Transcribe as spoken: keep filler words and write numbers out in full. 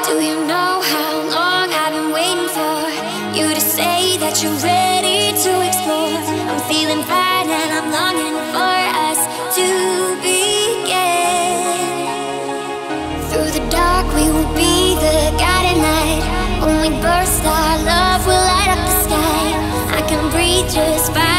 Do you know how long I've been waiting for you to say that you're ready to explore? I'm feeling fine and I'm longing for us to begin. Through the dark we will be the guiding light. When we burst, our love will light up the sky. I can breathe just by